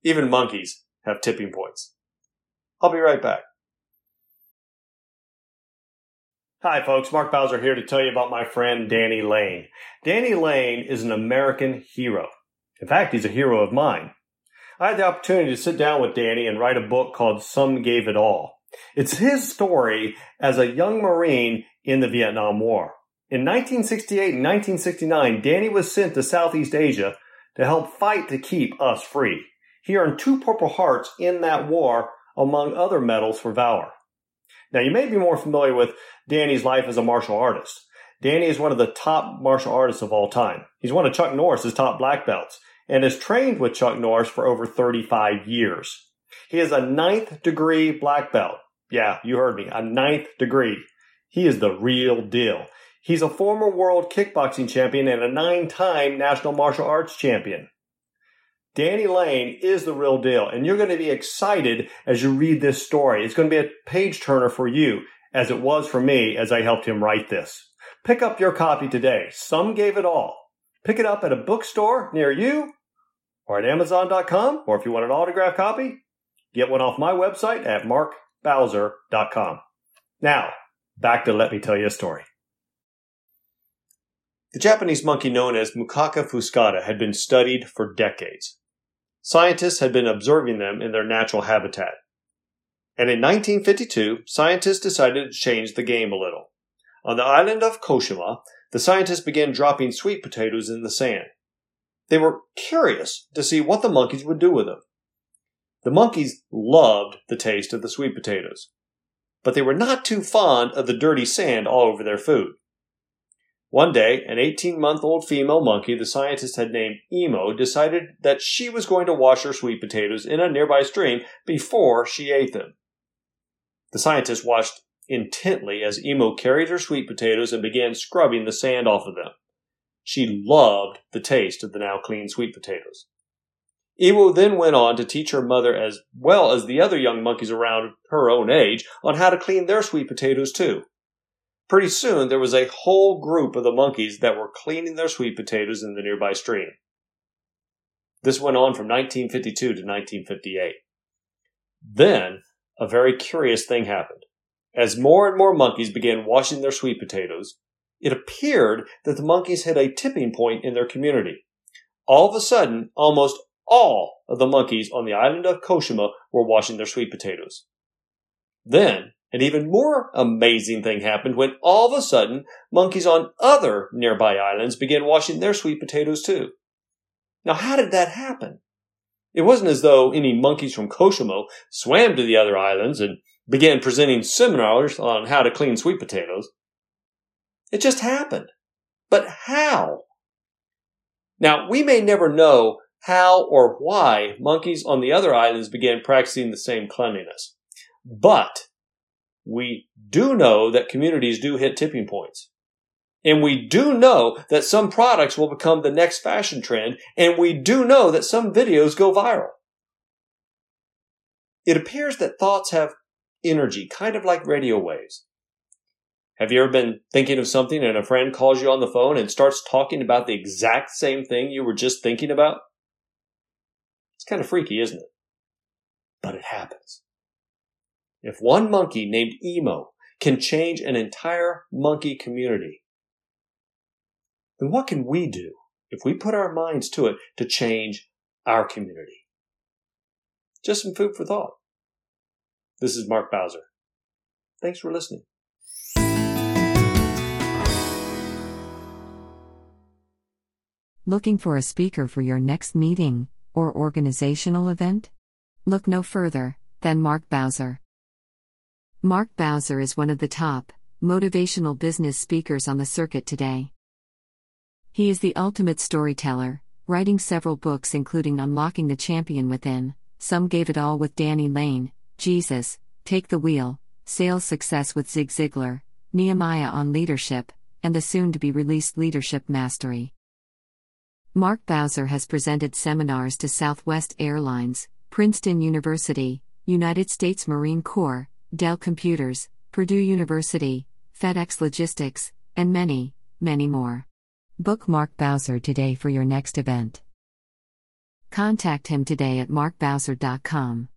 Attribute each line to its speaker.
Speaker 1: Even monkeys have tipping points. I'll be right back. Hi folks, Mark Bowser here to tell you about my friend Danny Lane. Danny Lane is an American hero. In fact, he's a hero of mine. I had the opportunity to sit down with Danny and write a book called Some Gave It All. It's his story as a young Marine in the Vietnam War. In 1968 and 1969, Danny was sent to Southeast Asia to help fight to keep us free. He earned 2 Purple Hearts in that war, among other medals for valor. Now, you may be more familiar with Danny's life as a martial artist. Danny is one of the top martial artists of all time. He's one of Chuck Norris's top black belts and has trained with Chuck Norris for over 35 years. He is a 9th degree black belt. Yeah, you heard me, a 9th degree. He is the real deal. He's a former world kickboxing champion and a 9-time national martial arts champion. Danny Lane is the real deal, and you're going to be excited as you read this story. It's going to be a page-turner for you, as it was for me as I helped him write this. Pick up your copy today. Some Gave It All. Pick it up at a bookstore near you, or at Amazon.com, or if you want an autographed copy, get one off my website at markbowser.com. Now, back to Let Me Tell You a Story. The Japanese monkey known as Macaca fuscata had been studied for decades. Scientists had been observing them in their natural habitat. And in 1952, scientists decided to change the game a little. On the island of Koshima, the scientists began dropping sweet potatoes in the sand. They were curious to see what the monkeys would do with them. The monkeys loved the taste of the sweet potatoes, but they were not too fond of the dirty sand all over their food. One day, an 18-month-old female monkey the scientists had named Emo decided that she was going to wash her sweet potatoes in a nearby stream before she ate them. The scientists watched intently as Emo carried her sweet potatoes and began scrubbing the sand off of them. She loved the taste of the now clean sweet potatoes. Emo then went on to teach her mother as well as the other young monkeys around her own age on how to clean their sweet potatoes too. Pretty soon, there was a whole group of the monkeys that were cleaning their sweet potatoes in the nearby stream. This went on from 1952 to 1958. Then, a very curious thing happened. As more and more monkeys began washing their sweet potatoes, it appeared that the monkeys hit a tipping point in their community. All of a sudden, almost all of the monkeys on the island of Koshima were washing their sweet potatoes. Then, an even more amazing thing happened when all of a sudden, monkeys on other nearby islands began washing their sweet potatoes too. Now, how did that happen? It wasn't as though any monkeys from Koshima swam to the other islands and began presenting seminars on how to clean sweet potatoes. It just happened. But how? Now, we may never know how or why monkeys on the other islands began practicing the same cleanliness. But we do know that communities do hit tipping points. And we do know that some products will become the next fashion trend, and we do know that some videos go viral. It appears that thoughts have energy, kind of like radio waves. Have you ever been thinking of something and a friend calls you on the phone and starts talking about the exact same thing you were just thinking about? It's kind of freaky, isn't it? But it happens. If one monkey named Emo can change an entire monkey community, then what can we do if we put our minds to it to change our community? Just some food for thought. This is Mark Bowser. Thanks for listening.
Speaker 2: Looking for a speaker for your next meeting or organizational event? Look no further than Mark Bowser. Mark Bowser is one of the top motivational business speakers on the circuit today. He is the ultimate storyteller, writing several books including Unlocking the Champion Within, Some Gave It All with Danny Lane, Jesus, Take the Wheel, Sales Success with Zig Ziglar, Nehemiah on Leadership, and the soon-to-be-released Leadership Mastery. Mark Bowser has presented seminars to Southwest Airlines, Princeton University, United States Marine Corps, Dell Computers, Purdue University, FedEx Logistics, and many, many more. Book Mark Bowser today for your next event. Contact him today at markbowser.com.